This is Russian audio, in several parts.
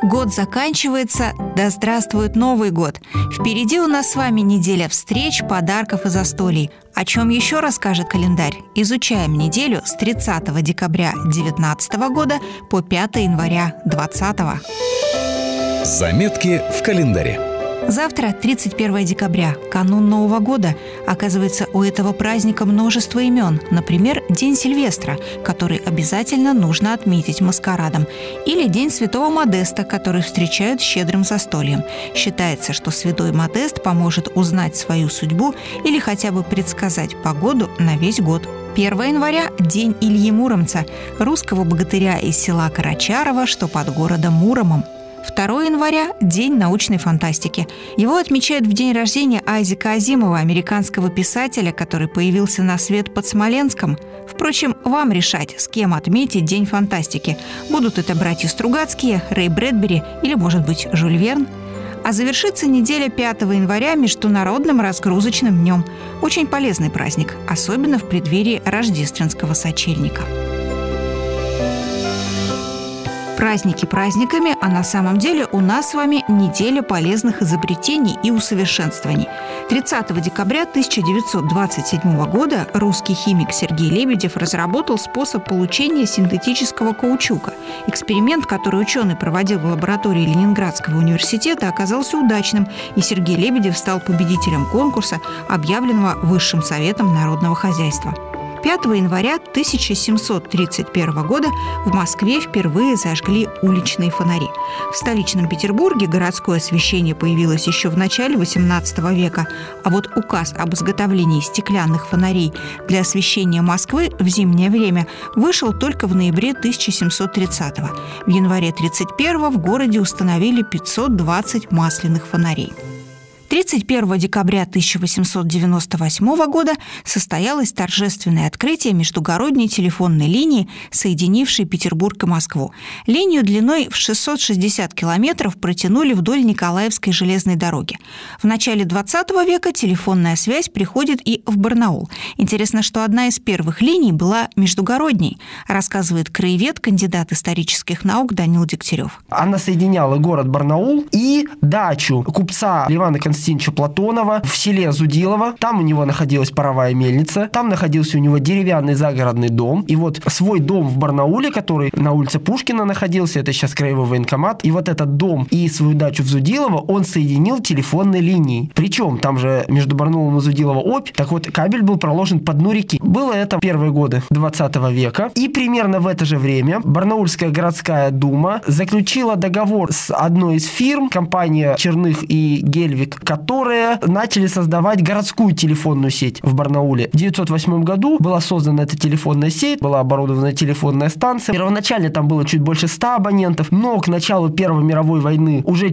Год заканчивается, да здравствует Новый год. Впереди у нас с вами неделя встреч, подарков и застолий. О чем еще расскажет календарь? Изучаем неделю с 30 декабря 2019 года по 5 января 2020. Заметки в календаре. Завтра, 31 декабря, канун Нового года. Оказывается, у этого праздника множество имен. Например, День Сильвестра, который обязательно нужно отметить маскарадом. Или День Святого Модеста, который встречают щедрым застольем. Считается, что святой Модест поможет узнать свою судьбу или хотя бы предсказать погоду на весь год. 1 января – День Ильи Муромца, русского богатыря из села Карачарово, что под городом Муромом. 2 января – День научной фантастики. Его отмечают в день рождения Айзека Азимова, американского писателя, который появился на свет под Смоленском. Впрочем, вам решать, с кем отметить День фантастики. Будут это братья Стругацкие, Рэй Брэдбери или, может быть, Жюль Верн. А завершится неделя 5 января Международным разгрузочным днем. Очень полезный праздник, особенно в преддверии рождественского сочельника. Праздники праздниками, а на самом деле у нас с вами неделя полезных изобретений и усовершенствований. 30 декабря 1927 года русский химик Сергей Лебедев разработал способ получения синтетического каучука. Эксперимент, который ученый проводил в лаборатории Ленинградского университета, оказался удачным, и Сергей Лебедев стал победителем конкурса, объявленного Высшим советом народного хозяйства. 5 января 1731 года в Москве впервые зажгли уличные фонари. В столичном Петербурге городское освещение появилось еще в начале XVIII века, а вот указ об изготовлении стеклянных фонарей для освещения Москвы в зимнее время вышел только в ноябре 1730-го. В январе 1931 в городе установили 520 масляных фонарей. 31 декабря 1898 года состоялось торжественное открытие междугородней телефонной линии, соединившей Петербург и Москву. Линию длиной в 660 километров протянули вдоль Николаевской железной дороги. В начале 20 века телефонная связь приходит и в Барнаул. Интересно, что одна из первых линий была междугородней, рассказывает краевед, кандидат исторических наук Данил Дегтярев. Она соединяла город Барнаул и дачу купца Ивана Константиновича Платонова в селе Зудилово. Там у него находилась паровая мельница, там находился у него деревянный загородный дом. И вот свой дом в Барнауле, который на улице Пушкина находился, это сейчас краевой военкомат, и вот этот дом и свою дачу в Зудилово он соединил телефонной линией. Причем там же между Барнаулом и Зудилово Обь, так вот кабель был проложен по дну реки. Было это в первые годы 20 века. И примерно в это же время Барнаульская городская дума заключила договор с одной из фирм, компания Черных и Гельвик, которые начали создавать городскую телефонную сеть в Барнауле. В 1908 году была создана эта телефонная сеть, была оборудована телефонная станция. Первоначально там было чуть больше 100 абонентов, но к началу Первой мировой войны уже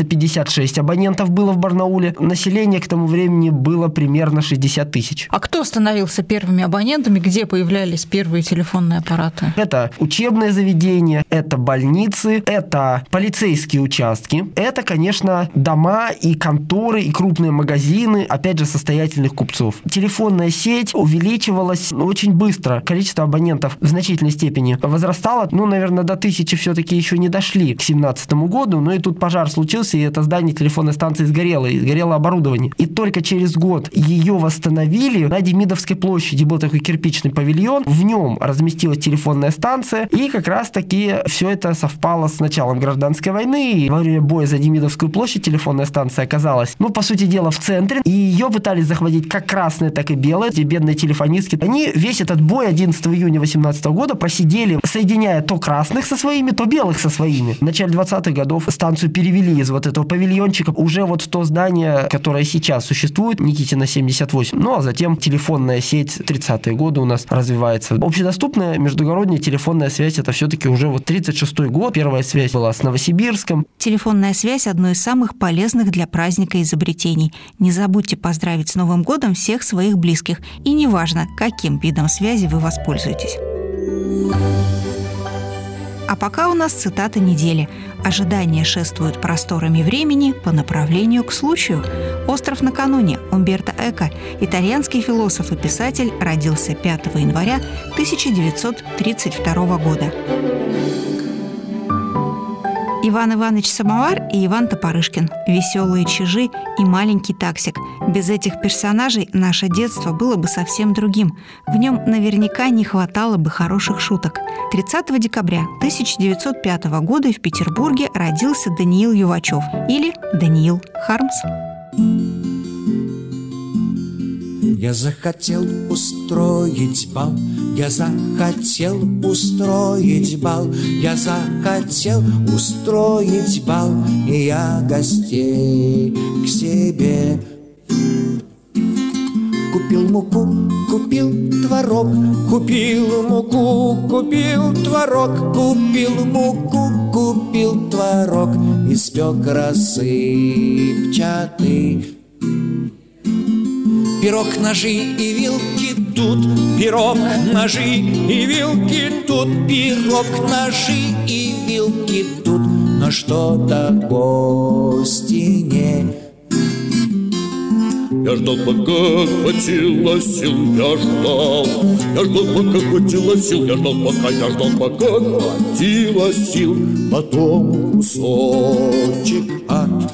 456 абонентов было в Барнауле. Население к тому времени было примерно 60 тысяч. А кто становился первыми абонентами? Где появлялись первые телефонные аппараты? Это учебные заведения, это больницы, это полицейские участки, это, конечно, дома и конторы, и крупные магазины, опять же, состоятельных купцов. Телефонная сеть увеличивалась очень быстро. Количество абонентов в значительной степени возрастало. Наверное, до 1000 все-таки еще не дошли к 2017 году, но и тут пожар случился, и это здание телефонной станции сгорело, и сгорело оборудование. И только через год ее восстановили. На Демидовской площади был такой кирпичный павильон, в нем разместилась телефонная станция, и как раз-таки все это совпало с началом гражданской войны, и во время боя за Демидовскую площадь телефонная станция оказалась по сути дела, в центре, и ее пытались захватить как красные, так и белые, эти бедные телефонистки. Они весь этот бой 11 июня 2018 года просидели, соединяя то красных со своими, то белых со своими. В начале 20-х годов станцию перевели из вот этого павильончика уже вот в то здание, которое сейчас существует, Никитина 78. А затем телефонная сеть 30-е годы у нас развивается. Общедоступная междугородняя телефонная связь, это все-таки уже 36-й год. Первая связь была с Новосибирском. Телефонная связь – одно из самых полезных для праздника изобретений. Не забудьте поздравить с Новым годом всех своих близких. И неважно, каким видом связи вы воспользуетесь. А пока у нас цитата недели. «Ожидание шествует просторами времени по направлению к случаю». «Остров накануне» Умберто Эко, итальянский философ и писатель, родился 5 января 1932 года. Иван Иванович Самовар и Иван Топорышкин, веселые чижи и маленький таксик. Без этих персонажей наше детство было бы совсем другим. В нем наверняка не хватало бы хороших шуток. 30 декабря 1905 года в Петербурге родился Даниил Ювачев или Даниил Хармс. Я захотел устроить бал, я захотел устроить бал, я захотел устроить бал, и я гостей к себе. Купил муку, купил творог, купил муку, купил творог, купил муку, купил творог, испек рассыпчатый. Пирог, ножи и вилки тут, пирог, ножи и вилки тут, пирог, ножи и вилки тут, но что-то гости не. Я ждал, пока хватило сил, я ждал, пока хватило сил, я ждал, пока хватило сил, потом кусочек от.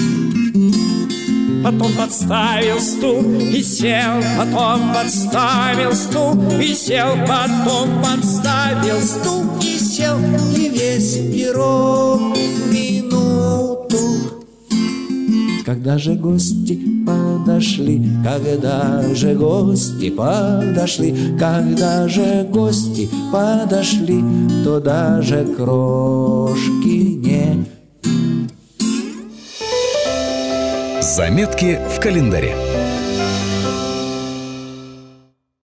Потом подставил стул и сел, потом подставил стул и сел, потом подставил стул и сел, И весь пирог минуту. Когда же гости подошли, когда же гости подошли, когда же гости подошли, то даже крошки не. Заметки в календаре.